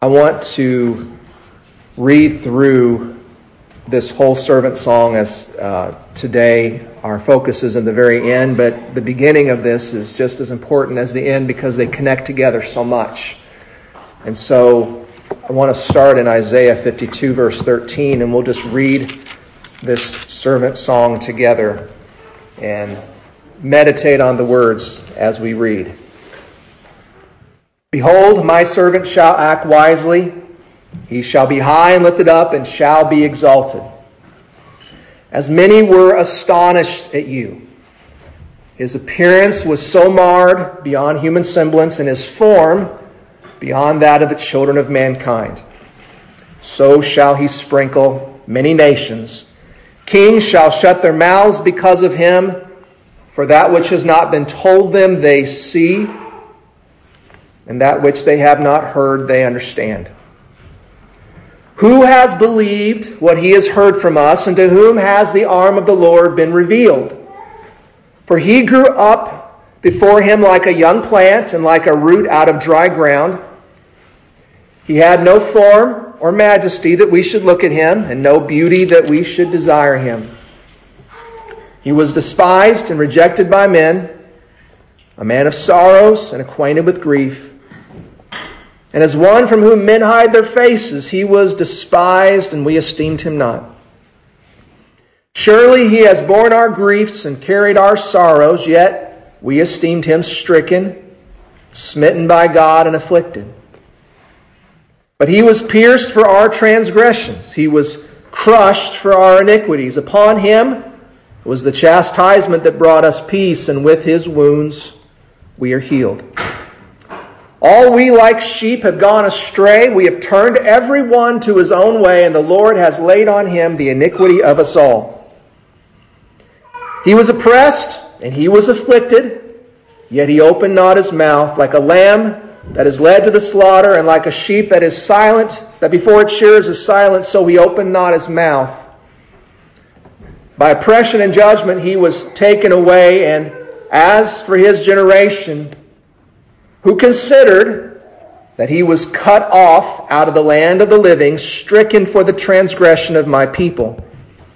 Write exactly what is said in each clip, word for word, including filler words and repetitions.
I want to read through this whole servant song as uh, today our focus is in the very end, but the beginning of this is just as important as the end because they connect together so much. And so I want to start in Isaiah fifty-two, verse thirteen, and we'll just read this servant song together and meditate on the words as we read. Behold, my servant shall act wisely. He shall be high and lifted up and shall be exalted. As many were astonished at you. His appearance was so marred beyond human semblance, and his form beyond that of the children of mankind. So shall he sprinkle many nations. Kings shall shut their mouths because of him, for that which has not been told them they see, and that which they have not heard they understand. Who has believed what he has heard from us, and to whom has the arm of the Lord been revealed? For he grew up before him like a young plant and like a root out of dry ground. He had no form or majesty that we should look at him, and no beauty that we should desire him. He was despised and rejected by men, a man of sorrows and acquainted with grief. And as one from whom men hide their faces, he was despised, and we esteemed him not. Surely he has borne our griefs and carried our sorrows, yet we esteemed him stricken, smitten by God, and afflicted. But he was pierced for our transgressions. He was crushed for our iniquities. Upon him was the chastisement that brought us peace, and with his wounds we are healed. All we like sheep have gone astray. We have turned every one to his own way, and the Lord has laid on him the iniquity of us all. He was oppressed, and he was afflicted, yet he opened not his mouth. Like a lamb that is led to the slaughter, and like a sheep that is silent, that before its shearers is silent, so he opened not his mouth. By oppression and judgment he was taken away, and as for his generation, who considered that he was cut off out of the land of the living, stricken for the transgression of my people.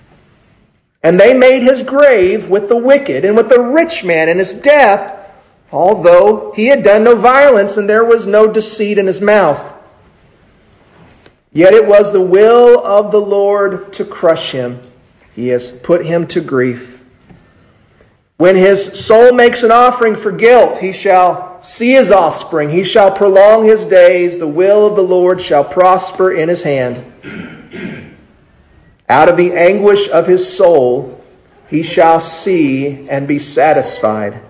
And they made his grave with the wicked and with the rich man in his death, although he had done no violence and there was no deceit in his mouth. Yet it was the will of the Lord to crush him. He has put him to grief. When his soul makes an offering for guilt, he shall see his offspring. He shall prolong his days. The will of the Lord shall prosper in his hand. Out of the anguish of his soul, he shall see and be satisfied.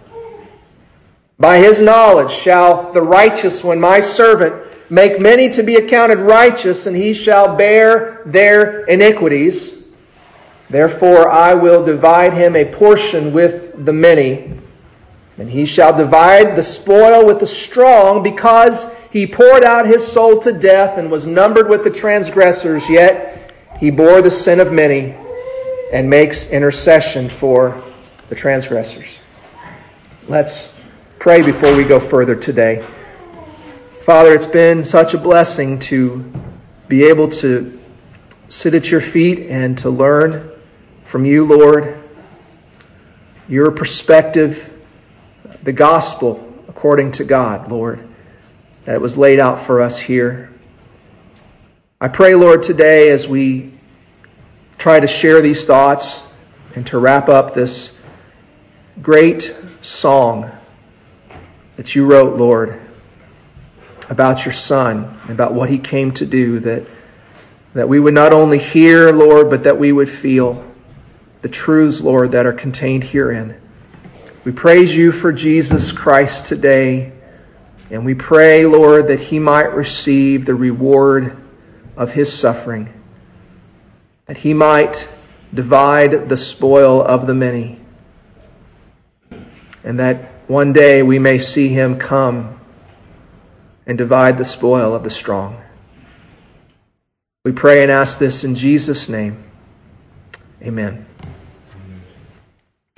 By his knowledge shall the righteous one, my servant, make many to be accounted righteous, and he shall bear their iniquities. Therefore I will divide him a portion with the many, and he shall divide the spoil with the strong, because he poured out his soul to death and was numbered with the transgressors, yet he bore the sin of many and makes intercession for the transgressors. Let's pray before we go further today. Father, it's been such a blessing to be able to sit at your feet and to learn from you, Lord, your perspective, the gospel according to God, Lord, that it was laid out for us here. I pray, Lord, today as we try to share these thoughts and to wrap up this great song that you wrote, Lord, about your Son, about what he came to do, that, that we would not only hear, Lord, but that we would feel the truths, Lord, that are contained herein. We praise you for Jesus Christ today, and we pray, Lord, that he might receive the reward of his suffering, that he might divide the spoil of the many, and that one day we may see him come and divide the spoil of the strong. We pray and ask this in Jesus' name. Amen.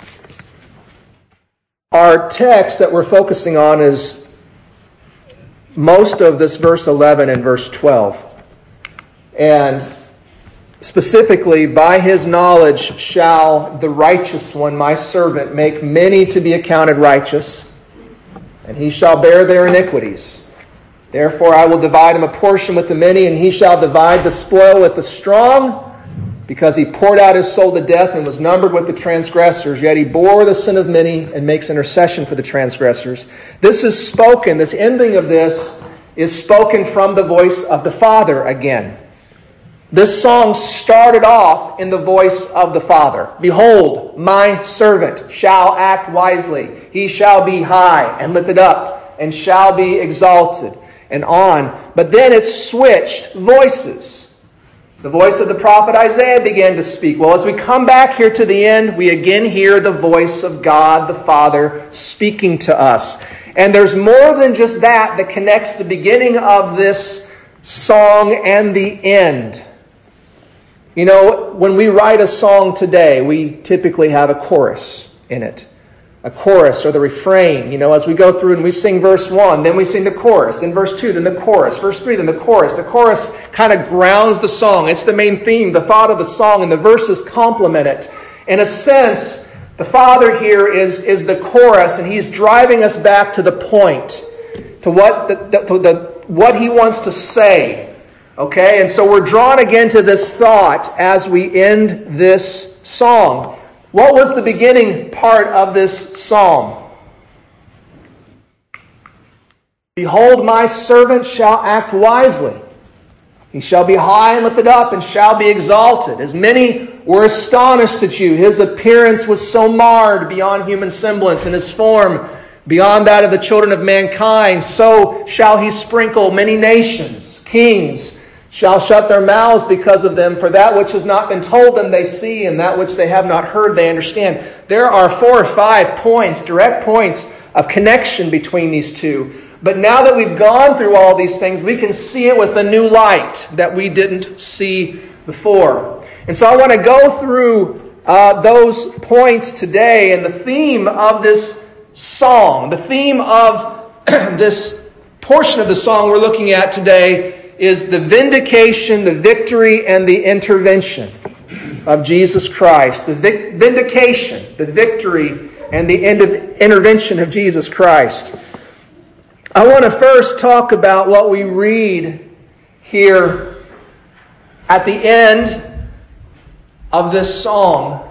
Our text that we're focusing on is most of this verse eleven and verse twelve. And specifically, by his knowledge shall the righteous one, my servant, make many to be accounted righteous, and he shall bear their iniquities. Therefore I will divide him a portion with the many, and he shall divide the spoil with the strong, because he poured out his soul to death and was numbered with the transgressors, yet he bore the sin of many and makes intercession for the transgressors. This is spoken, this ending of this is spoken from the voice of the Father again. This song started off in the voice of the Father. Behold, my servant shall act wisely. He shall be high and lifted up and shall be exalted, and on. But then it switched voices. The voice of the prophet Isaiah began to speak. Well, as we come back here to the end, we again hear the voice of God the Father speaking to us. And there's more than just that that connects the beginning of this song and the end. You know, when we write a song today, we typically have a chorus in it. A chorus or the refrain. You know, as we go through and we sing verse one, then we sing the chorus, then verse two, then the chorus, verse three, then the chorus. The chorus kind of grounds the song. It's the main theme, the thought of the song, and the verses complement it. In a sense, the Father here is, is the chorus, and He's driving us back to the point, to what the, the, to the what He wants to say. Okay, and so we're drawn again to this thought as we end this song. What was the beginning part of this psalm? Behold, my servant shall act wisely. He shall be high and lifted up and shall be exalted. As many were astonished at you, his appearance was so marred beyond human semblance, and his form beyond that of the children of mankind. So shall he sprinkle many nations. Kings shall shut their mouths because of them, for that which has not been told them they see, and that which they have not heard they understand. There are four or five points, direct points of connection between these two. But now that we've gone through all these things, we can see it with a new light that we didn't see before. And so I want to go through uh, those points today, and the theme of this song, the theme of this portion of the song we're looking at today is the vindication, the victory, and the intervention of Jesus Christ. The vic- vindication, the victory, and the end of intervention of Jesus Christ. I want to first talk about what we read here at the end of this song.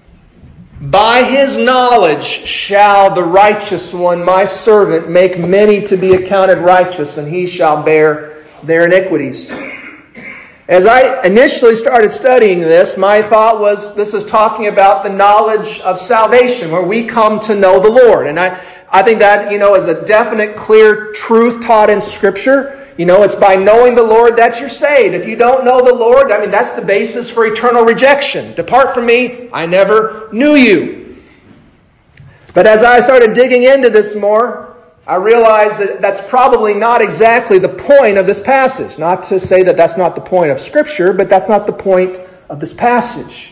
By his knowledge shall the righteous one, my servant, make many to be accounted righteous, and he shall bear their iniquities. As I initially started studying this, my thought was this is talking about the knowledge of salvation, where we come to know the Lord. And I, I think that, you know, is a definite, clear truth taught in Scripture. You know, it's by knowing the Lord that you're saved. If you don't know the Lord, I mean, that's the basis for eternal rejection. Depart from me, I never knew you. But as I started digging into this more, I realized that that's probably not exactly the point of this passage. Not to say that that's not the point of Scripture, but that's not the point of this passage.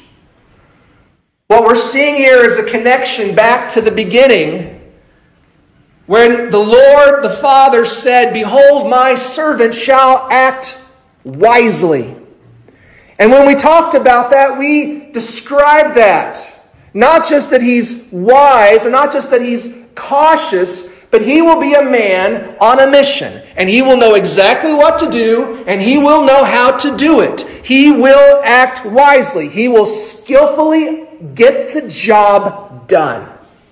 What we're seeing here is a connection back to the beginning, when the Lord, the Father, said, behold, my servant shall act wisely. And when we talked about that, we described that. Not just that he's wise, or not just that he's cautious, but he will be a man on a mission. And he will know exactly what to do, and he will know how to do it. He will act wisely. He will skillfully get the job done.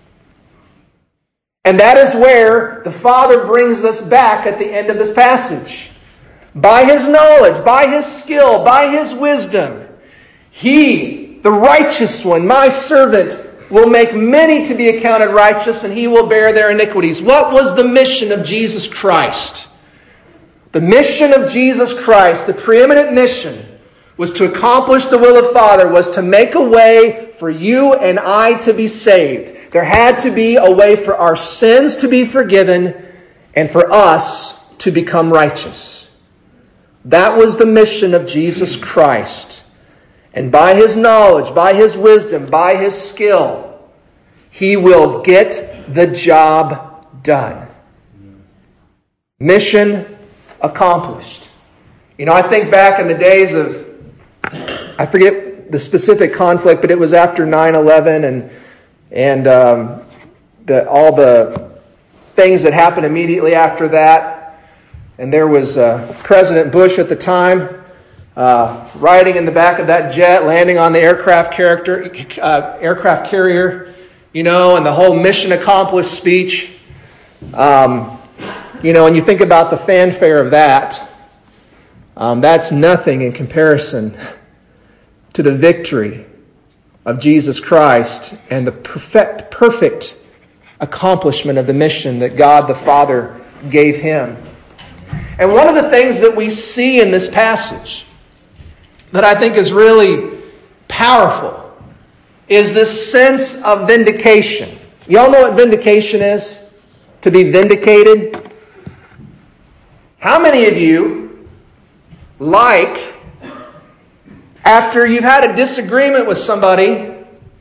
And that is where the Father brings us back at the end of this passage. By his knowledge, by his skill, by his wisdom, he, the righteous one, my servant, will make many to be accounted righteous, and he will bear their iniquities. What was the mission of Jesus Christ? The mission of Jesus Christ, the preeminent mission, was to accomplish the will of Father, was to make a way for you and I to be saved. There had to be a way for our sins to be forgiven and for us to become righteous. That was the mission of Jesus Christ. And by his knowledge, by his wisdom, by his skill, he will get the job done. Mission accomplished. You know, I think back in the days of, I forget the specific conflict, but it was after nine eleven and and um, the, all the things that happened immediately after that. And there was uh, President Bush at the time uh, riding in the back of that jet, landing on the aircraft character, uh, aircraft carrier, you know, and the whole mission accomplished speech. Um, you know, and you think about the fanfare of that. Um, that's nothing in comparison to the victory of Jesus Christ and the perfect, perfect accomplishment of the mission that God the Father gave him. And one of the things that we see in this passage that I think is really powerful is this sense of vindication. Y'all know what vindication is? To be vindicated? How many of you like, after you've had a disagreement with somebody,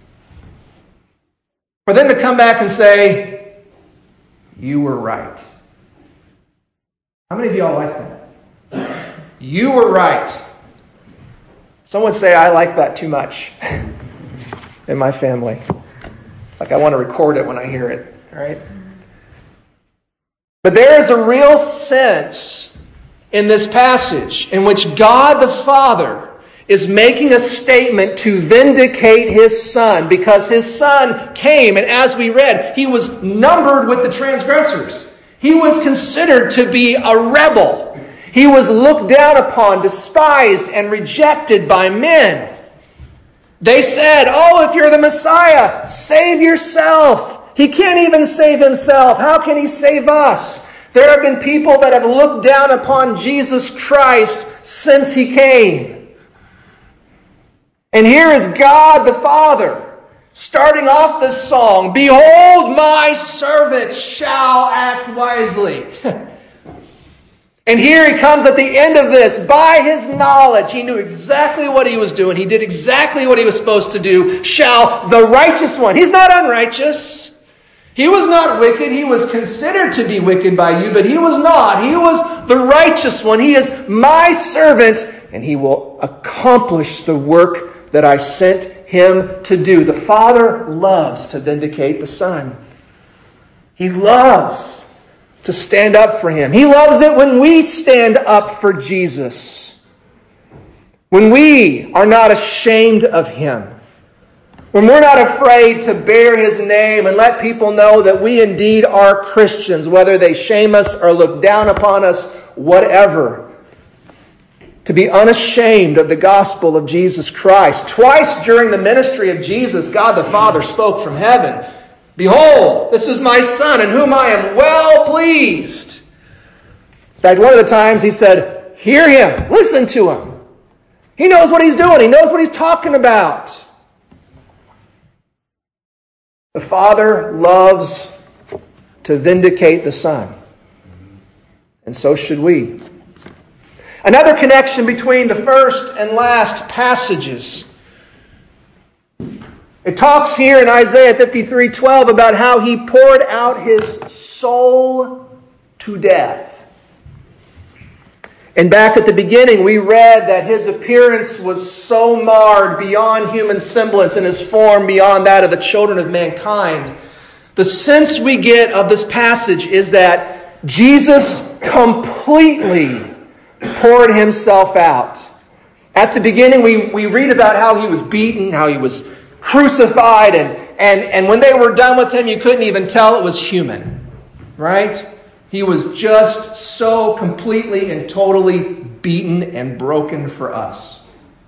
for them to come back and say, you were right? How many of y'all like that? You were right. Some would say, I like that too much in my family. Like I want to record it when I hear it, right? But there is a real sense in this passage in which God the Father is making a statement to vindicate His Son, because His Son came, and as we read, He was numbered with the transgressors. He was considered to be a rebel. He was looked down upon, despised, and rejected by men. They said, oh, if you're the Messiah, save yourself. He can't even save Himself. How can He save us? There have been people that have looked down upon Jesus Christ since He came. And here is God the Father starting off this song, behold, my servant shall act wisely. And here He comes at the end of this. By His knowledge, He knew exactly what He was doing. He did exactly what He was supposed to do. Shall the righteous one. He's not unrighteous. He was not wicked. He was considered to be wicked by you, but He was not. He was the righteous one. He is my servant, and He will accomplish the work that I sent Him to do. The Father loves to vindicate the Son. He loves to stand up for Him. He loves it when we stand up for Jesus. When we are not ashamed of Him. When we're not afraid to bear His name and let people know that we indeed are Christians, whether they shame us or look down upon us, whatever. To be unashamed of the gospel of Jesus Christ. Twice during the ministry of Jesus, God the Father spoke from heaven. Behold, this is my Son in whom I am well pleased. In fact, one of the times He said, hear Him, listen to Him. He knows what He's doing. He knows what He's talking about. The Father loves to vindicate the Son. And so should we. Another connection between the first and last passages. It talks here in Isaiah fifty-three twelve about how He poured out His soul to death. And back at the beginning, we read that His appearance was so marred beyond human semblance and His form beyond that of the children of mankind. The sense we get of this passage is that Jesus completely poured Himself out. At the beginning, we, we read about how He was beaten, how He was crucified, and, and, and when they were done with Him, you couldn't even tell it was human. Right? He was just so completely and totally beaten and broken for us.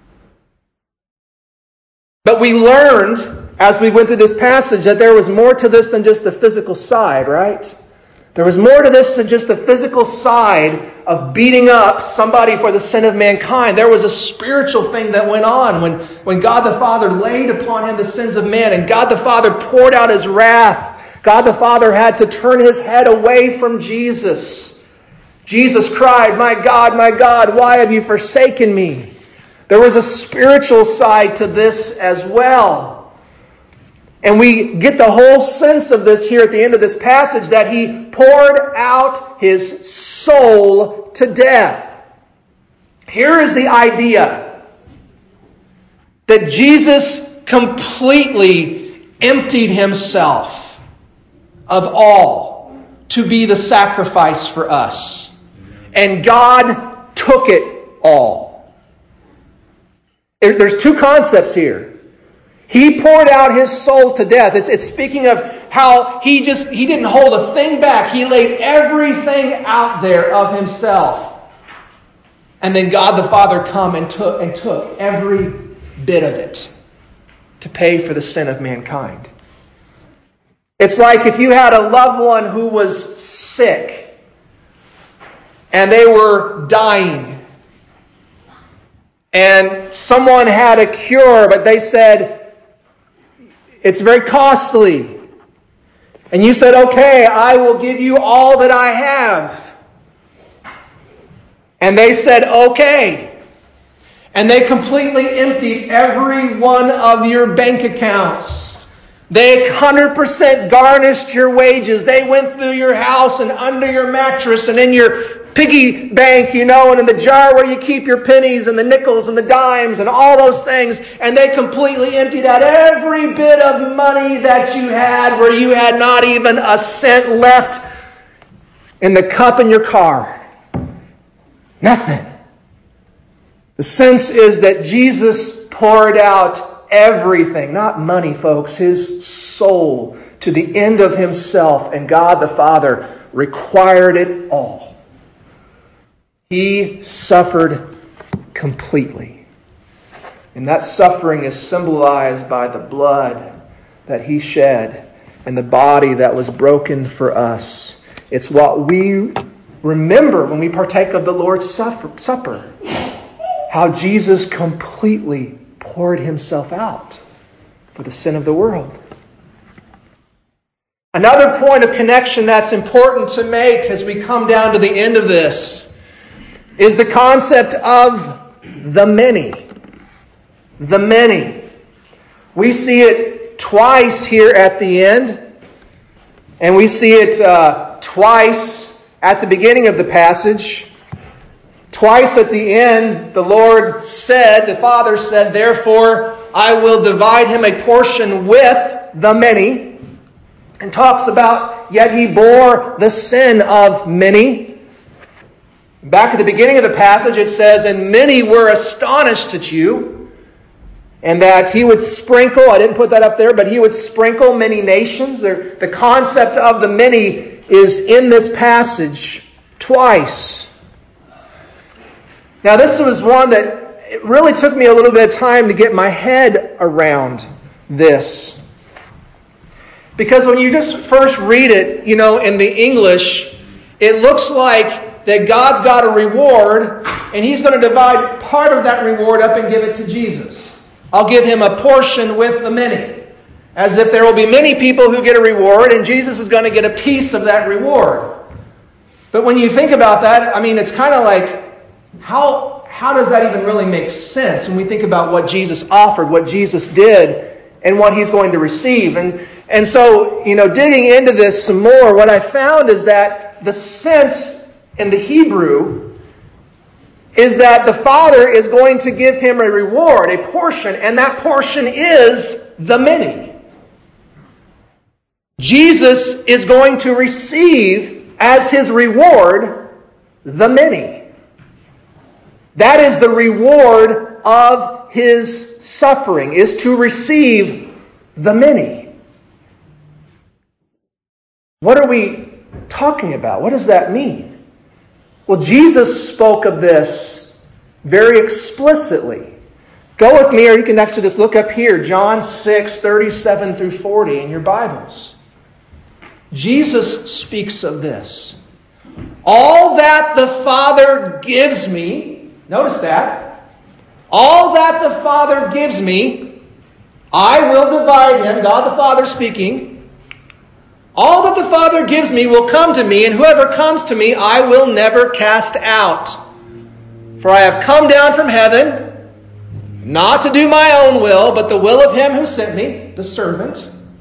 But we learned, as we went through this passage, that there was more to this than just the physical side, right? There was more to this than just the physical side of beating up somebody for the sin of mankind. There was a spiritual thing that went on when, when God the Father laid upon Him the sins of man, and God the Father poured out His wrath. God the Father had to turn His head away from Jesus. Jesus cried, my God, my God, why have you forsaken me? There was a spiritual side to this as well. And we get the whole sense of this here at the end of this passage, that He poured out His soul to death. Here is the idea that Jesus completely emptied Himself of all to be the sacrifice for us. And God took it all. There's two concepts here. He poured out His soul to death. It's, it's speaking of how He just, He didn't hold a thing back. He laid everything out there of Himself. And then God the Father come and took, and took every bit of it to pay for the sin of mankind. It's like if you had a loved one who was sick and they were dying, and someone had a cure, but they said, it's very costly. And you said, okay, I will give you all that I have. And they said, okay. And they completely emptied every one of your bank accounts. They one hundred percent garnished your wages. They went through your house and under your mattress and in your piggy bank, you know, and in the jar where you keep your pennies and the nickels and the dimes and all those things. And they completely emptied out every bit of money that you had, where you had not even a cent left in the cup in your car. Nothing. The sense is that Jesus poured out everything, not money, folks, His soul to the end of Himself, and God the Father required it all. He suffered completely. And that suffering is symbolized by the blood that He shed and the body that was broken for us. It's what we remember when we partake of the Lord's Supper. How Jesus completely poured Himself out for the sin of the world. Another point of connection that's important to make as we come down to the end of this is the concept of the many. The many. We see it twice here at the end, and we see it uh, twice at the beginning of the passage. Twice at the end, the Lord said, the Father said, therefore I will divide him a portion with the many, and talks about, yet He bore the sin of many. Back at the beginning of the passage, it says, and many were astonished at you, and that He would sprinkle, I didn't put that up there, but He would sprinkle many nations. The concept of the many is in this passage twice. Now, this was one that it really took me a little bit of time to get my head around this. Because when you just first read it, you know, in the English, it looks like that God's got a reward, and He's going to divide part of that reward up and give it to Jesus. I'll give Him a portion with the many. As if there will be many people who get a reward, and Jesus is going to get a piece of that reward. But when you think about that, I mean, it's kind of like, how, how does that even really make sense when we think about what Jesus offered, what Jesus did, and what He's going to receive? And, and so, you know, digging into this some more, what I found is that the sense in the Hebrew is that the Father is going to give Him a reward, a portion, and that portion is the many. Jesus is going to receive as His reward the many. That is the reward of His suffering, is to receive the many. What are we talking about? What does that mean? Well, Jesus spoke of this very explicitly. Go with me, or you can actually just look up here, John six, thirty-seven through forty in your Bibles. Jesus speaks of this. All that the Father gives me, notice that, all that the Father gives me, I will divide him, God the Father speaking. All that the Father gives me will come to me, and whoever comes to me I will never cast out. For I have come down from heaven, not to do my own will, but the will of Him who sent me, the servant.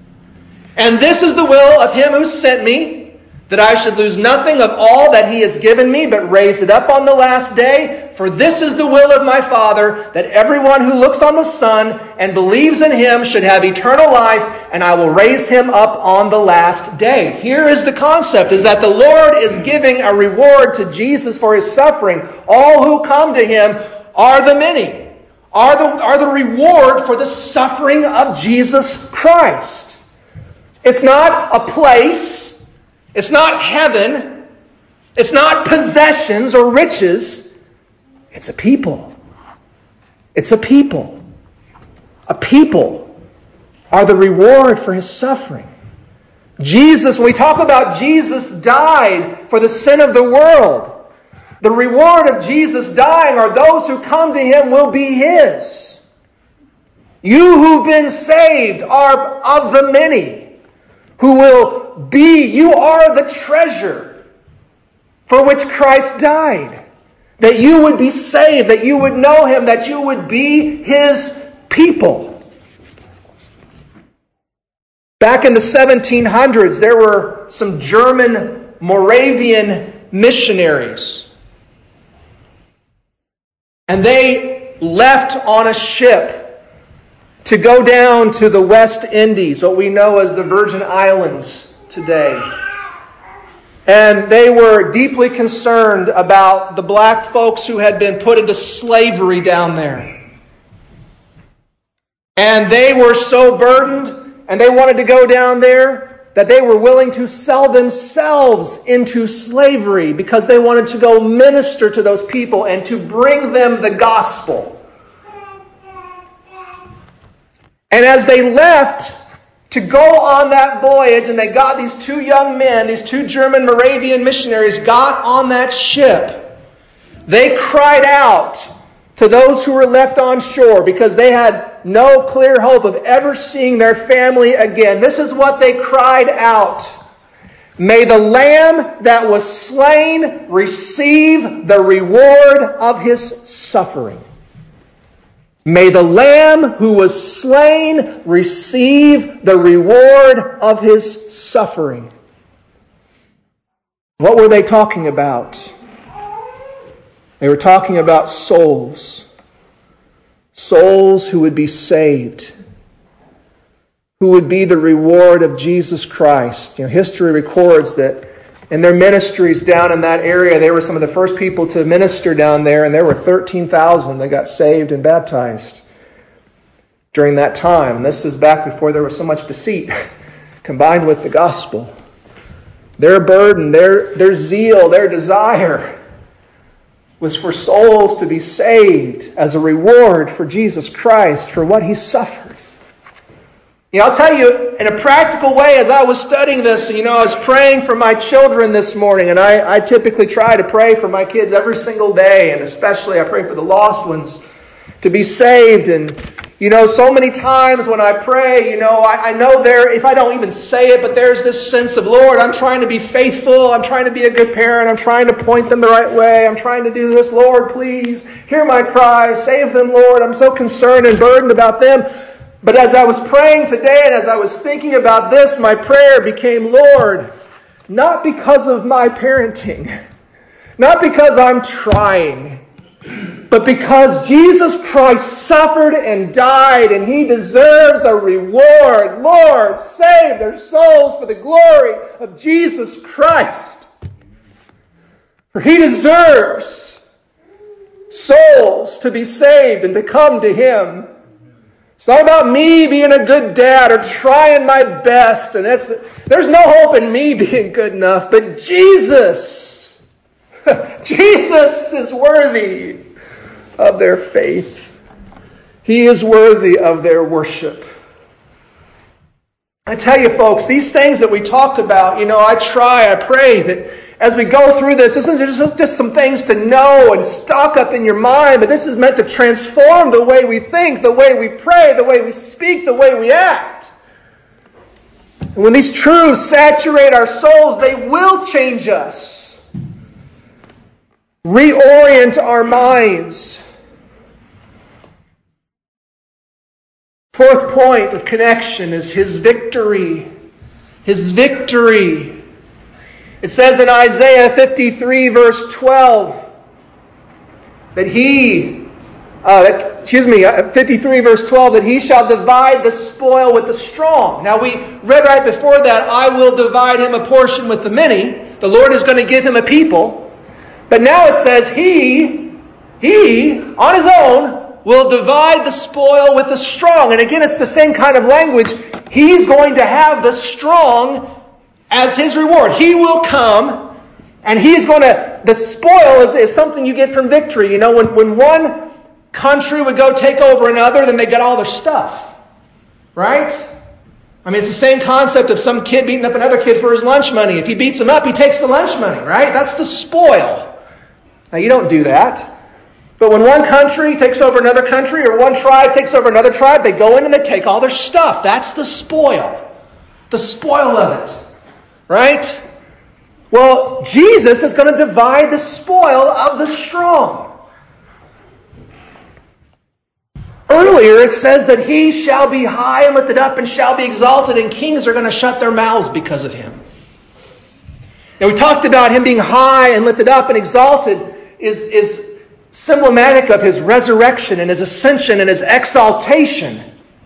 And this is the will of him who sent me, that I should lose nothing of all that he has given me, but raise it up on the last day. For this is the will of my Father, that everyone who looks on the Son and believes in him should have eternal life, and I will raise him up on the last day. Here is the concept, is that the Lord is giving a reward to Jesus for his suffering. All who come to him are the many, are the, are the reward for the suffering of Jesus Christ. It's not a place. It's not heaven. It's not possessions or riches. It's a people. It's a people. A people are the reward for his suffering. Jesus, when we talk about Jesus died for the sin of the world, the reward of Jesus dying are those who come to him will be his. You who've been saved are of the many who will be, you are the treasure for which Christ died. That you would be saved, that you would know him, that you would be his people. Back in the seventeen hundreds, there were some German Moravian missionaries. And they left on a ship to go down to the West Indies, what we know as the Virgin Islands today. And they were deeply concerned about the black folks who had been put into slavery down there. And they were so burdened, and they wanted to go down there, that they were willing to sell themselves into slavery because they wanted to go minister to those people and to bring them the gospel. And as they left to go on that voyage, and they got these two young men, these two German Moravian missionaries, got on that ship, they cried out to those who were left on shore because they had no clear hope of ever seeing their family again. This is what they cried out. May the Lamb that was slain receive the reward of his suffering. May the Lamb who was slain receive the reward of his suffering. What were they talking about? They were talking about souls. Souls who would be saved. Who would be the reward of Jesus Christ. You know, history records that in their ministries down in that area, they were some of the first people to minister down there, and there were thirteen thousand that got saved and baptized during that time. And this is back before there was so much deceit combined with the gospel. Their burden, their, their zeal, their desire was for souls to be saved as a reward for Jesus Christ, for what he suffered. You know, I'll tell you, in a practical way, as I was studying this, you know, I was praying for my children this morning, and I, I typically try to pray for my kids every single day, and especially I pray for the lost ones to be saved. And, you know, so many times when I pray, you know, I, I know there, if I don't even say it, but there's this sense of, Lord, I'm trying to be faithful, I'm trying to be a good parent, I'm trying to point them the right way, I'm trying to do this, Lord, please, hear my cry, save them, Lord, I'm so concerned and burdened about them. But as I was praying today and as I was thinking about this, my prayer became, Lord, not because of my parenting, not because I'm trying, but because Jesus Christ suffered and died and he deserves a reward. Lord, save their souls for the glory of Jesus Christ. For he deserves souls to be saved and to come to him. It's not about me being a good dad or trying my best. And that's, there's no hope in me being good enough. But Jesus, Jesus is worthy of their faith. He is worthy of their worship. I tell you folks, these things that we talk about, you know, I try, I pray that as we go through this, this isn't just, just some things to know and stock up in your mind, but this is meant to transform the way we think, the way we pray, the way we speak, the way we act. And when these truths saturate our souls, they will change us. Reorient our minds. Fourth point of connection is his victory His victory. It says in Isaiah fifty-three, verse twelve, that He, uh, that, excuse me, fifty-three, verse twelve, that He shall divide the spoil with the strong. Now we read right before that, I will divide him a portion with the many. The Lord is going to give him a people. But now it says He, He, on His own, will divide the spoil with the strong. And again, it's the same kind of language. He's going to have the strong as His reward. He will come and He's going to... The spoil is, is something you get from victory. You know, when, when one country would go take over another, then they get all their stuff. Right? I mean, it's the same concept of some kid beating up another kid for his lunch money. If he beats him up, he takes the lunch money, right? That's the spoil. Now, you don't do that. But when one country takes over another country, or one tribe takes over another tribe, they go in and they take all their stuff. That's the spoil. The spoil of it. Right? Well, Jesus is going to divide the spoil of the strong. Earlier it says that He shall be high and lifted up and shall be exalted, and kings are going to shut their mouths because of Him. Now we talked about Him being high and lifted up and exalted is, is symptomatic of His resurrection and His ascension and His exaltation.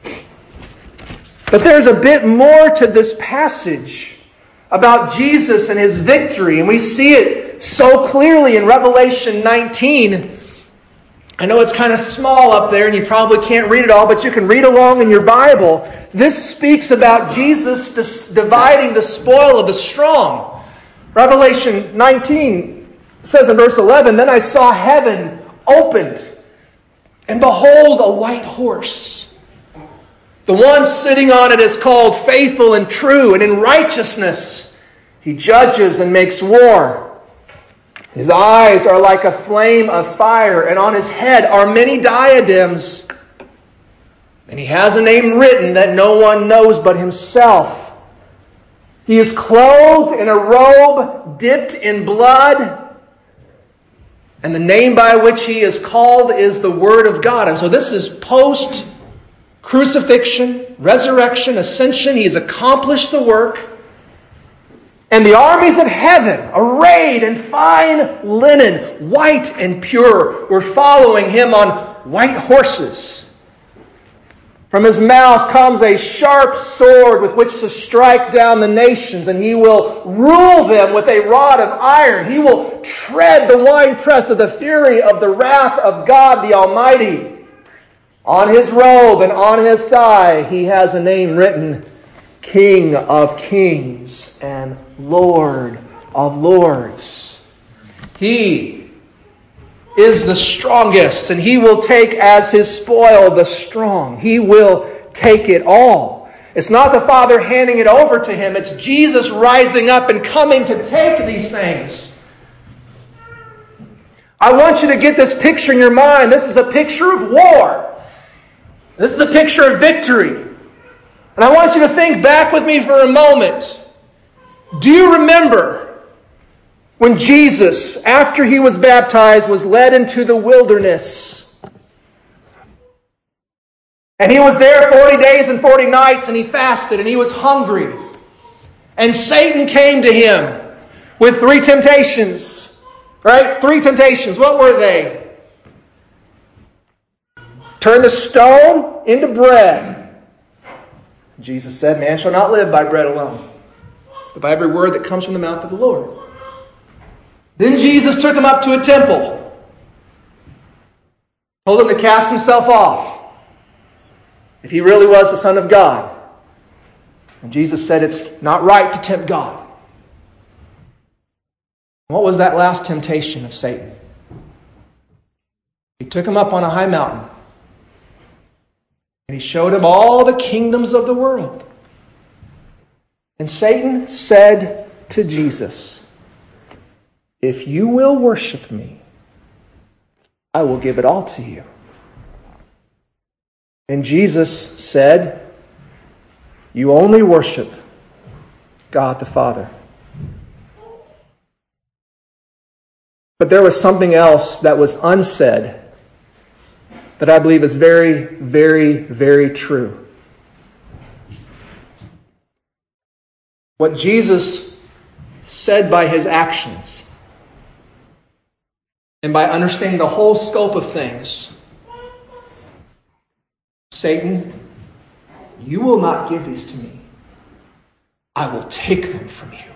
But there's a bit more to this passage about Jesus and His victory, and we see it so clearly in Revelation nineteen. I know it's kind of small up there and you probably can't read it all, but you can read along in your Bible. This speaks about Jesus dis- dividing the spoil of the strong. Revelation nineteen says in verse eleven, Then I saw heaven opened, and behold, a white horse. The one sitting on it is called Faithful and True, and in righteousness He judges and makes war. His eyes are like a flame of fire, and on His head are many diadems. And He has a name written that no one knows but Himself. He is clothed in a robe dipped in blood, and the name by which He is called is the Word of God. And so this is post-crucifixion, resurrection, ascension. He's accomplished the work. And the armies of heaven, arrayed in fine linen, white and pure, were following Him on white horses. From His mouth comes a sharp sword with which to strike down the nations, and He will rule them with a rod of iron. He will tread the winepress of the fury of the wrath of God the Almighty. On His robe and on His thigh He has a name written, King of Kings and Lord of Lords. He is the strongest, and He will take as His spoil the strong. He will take it all. It's not the Father handing it over to Him. It's Jesus rising up and coming to take these things. I want you to get this picture in your mind. This is a picture of war. This is a picture of victory. And I want you to think back with me for a moment. Do you remember when Jesus, after He was baptized, was led into the wilderness? And He was there forty days and forty nights, and He fasted, and He was hungry. And Satan came to Him with three temptations. Right? Three temptations. What were they? Turn the stone into bread. Jesus said, Man shall not live by bread alone, but by every word that comes from the mouth of the Lord. Then Jesus took Him up to a temple, told Him to cast Himself off if He really was the Son of God. And Jesus said it's not right to tempt God. What was that last temptation of Satan? He took Him up on a high mountain, and He showed Him all the kingdoms of the world. And Satan said to Jesus, If you will worship Me, I will give it all to you. And Jesus said, You only worship God the Father. But there was something else that was unsaid that I believe is very, very, very true. what Jesus said by his actions, and by understanding the whole scope of things, Satan, you will not give these to me. I will take them from you.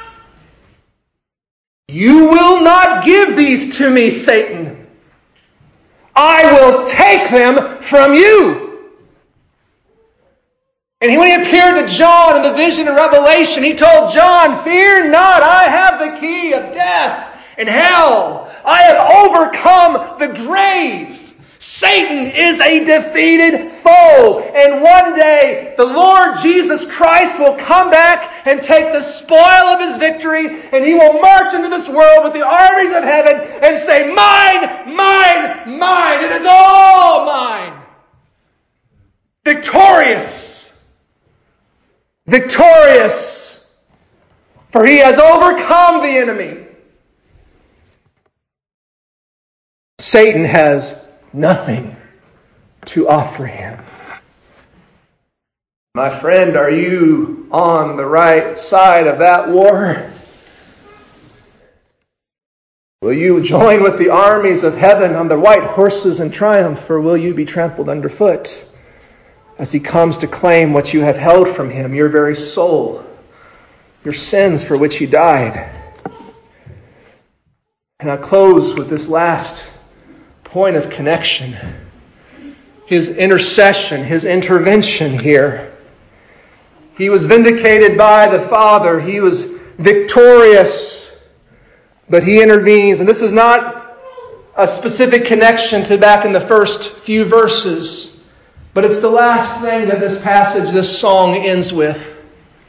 You will not give these to me, Satan. I will take them from you. And when he appeared to John in the vision and Revelation, he told John, fear not, I have the key of death and hell. I have overcome the grave. Satan is a defeated foe. And one day, the Lord Jesus Christ will come back and take the spoil of his victory, and he will march into this world with the armies of heaven and say, mine, mine, mine. It is all mine. Victorious. Victorious. For he has overcome the enemy. Satan has nothing to offer him. My friend, are you on the right side of that war? Will you join with the armies of heaven on the white horses in triumph, or will you be trampled underfoot as he comes to claim what you have held from him, your very soul, your sins for which he died? And I'll close with this last point of connection. His intercession, his intervention here. He was vindicated by the Father. He was victorious. But he intervenes. And this is not a specific connection to back in the first few verses. But it's the last thing that this passage, this song ends with.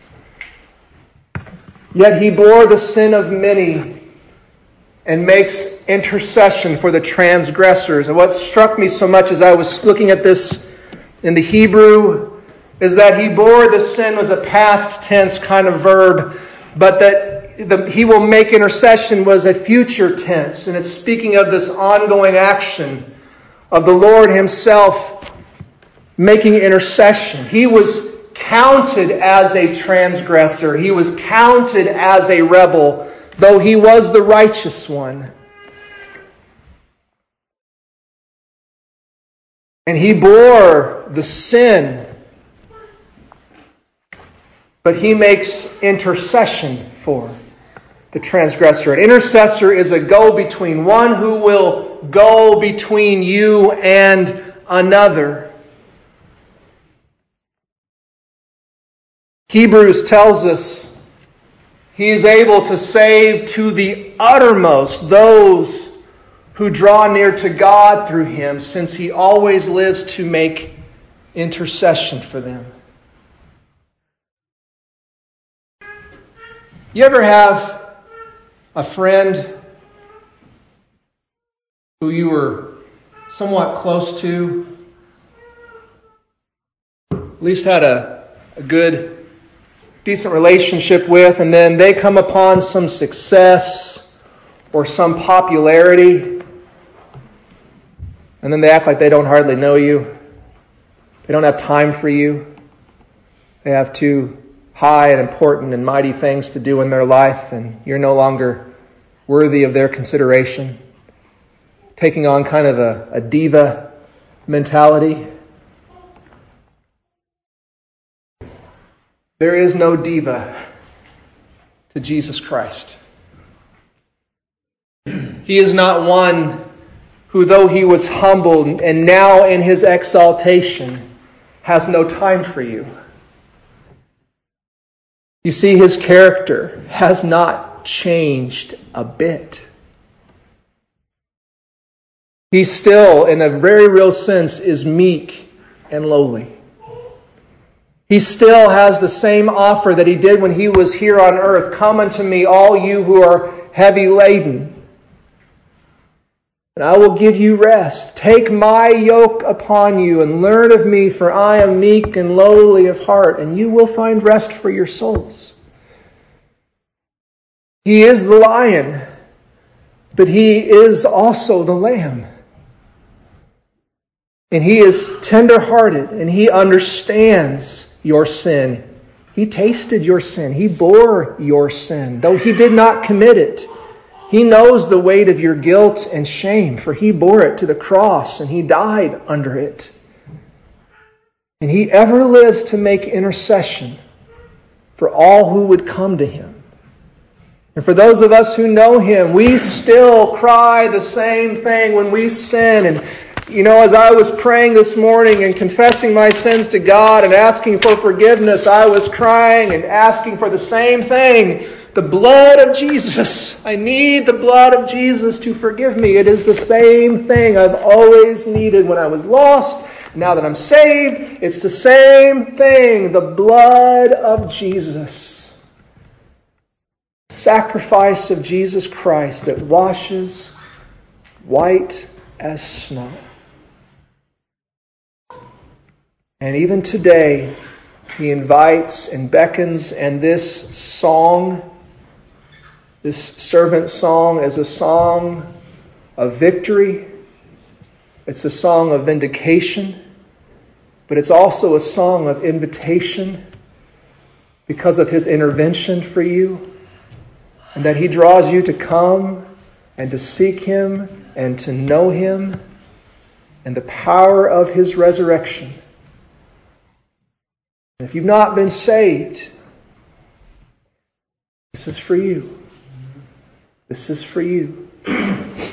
Yet he bore the sin of many and makes intercession for the transgressors. And what struck me so much as I was looking at this in the Hebrew is that he bore the sin was a past tense kind of verb, but that the, he will make intercession was a future tense. And it's speaking of this ongoing action of the Lord himself making intercession. He was counted as a transgressor. He was counted as a rebel, though he was the righteous one. And he bore the sin, but he makes intercession for the transgressor. An intercessor is a go-between, one who will go between you and another. Hebrews tells us he is able to save to the uttermost those who draw near to God through him, since he always lives to make intercession for them. You ever have a friend who you were somewhat close to, at least had a, a good, decent relationship with, and then they come upon some success or some popularity, and then they act like they don't hardly know you. They don't have time for you. They have too high and important and mighty things to do in their life, and you're no longer worthy of their consideration. Taking on kind of a, a diva mentality. There is no diva to Jesus Christ. He is not one who, though he was humbled and now in his exaltation, has no time for you. You see, his character has not changed a bit. He still, in a very real sense, is meek and lowly. He still has the same offer that he did when he was here on earth. Come unto me, all you who are heavy laden, and I will give you rest. Take my yoke upon you and learn of me, for I am meek and lowly of heart, and you will find rest for your souls. He is the lion, but he is also the lamb. And he is tender-hearted, and he understands your sin. He tasted your sin. He bore your sin, though He did not commit it. He knows the weight of your guilt and shame, for He bore it to the cross and He died under it. And He ever lives to make intercession for all who would come to Him. And for those of us who know Him, we still cry the same thing when we sin. And, you know, as I was praying this morning and confessing my sins to God and asking for forgiveness, I was crying and asking for the same thing. The blood of Jesus. I need the blood of Jesus to forgive me. It is the same thing I've always needed when I was lost. Now that I'm saved, it's the same thing. The blood of Jesus. Sacrifice of Jesus Christ that washes white as snow. And even today, He invites and beckons, and this song, this servant song, is a song of victory. It's a song of vindication, but it's also a song of invitation because of His intervention for you. And that He draws you to come and to seek Him and to know Him and the power of His resurrection. And if you've not been saved, this is for you. This is for you.